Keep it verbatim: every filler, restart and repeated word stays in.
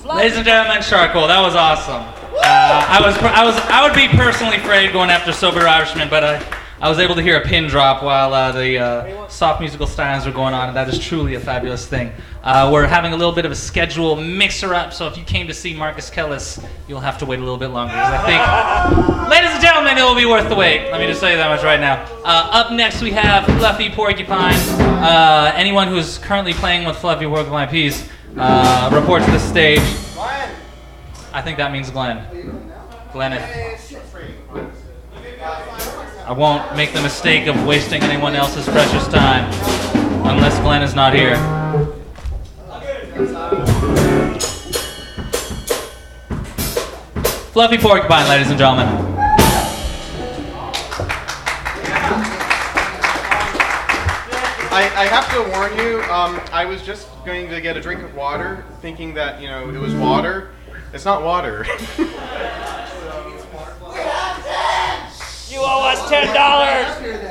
Ladies and gentlemen, Charcoal, that was awesome. Uh, I was, I was, I would be personally afraid going after Sober Irishman, but I, I was able to hear a pin drop while uh, the uh, soft musical styles were going on, and that is truly a fabulous thing. Uh, we're having a little bit of a schedule mixer-up, so if you came to see Marcus Kellis, you'll have to wait a little bit longer, because I think, ladies and gentlemen, it will be worth the wait. Let me just tell you that much right now. Uh, up next, we have Fluffy Porcupine. Uh, anyone who's currently playing with Fluffy Porcupine, please uh, report to the stage. I think that means Glenn. Glenneth. I won't make the mistake of wasting anyone else's precious time unless Glenn is not here. Fluffy Porcupine, ladies and gentlemen. I, I have to warn you, um, I was just going to get a drink of water, thinking that, you know, it was water. It's not water. You owe us ten dollars!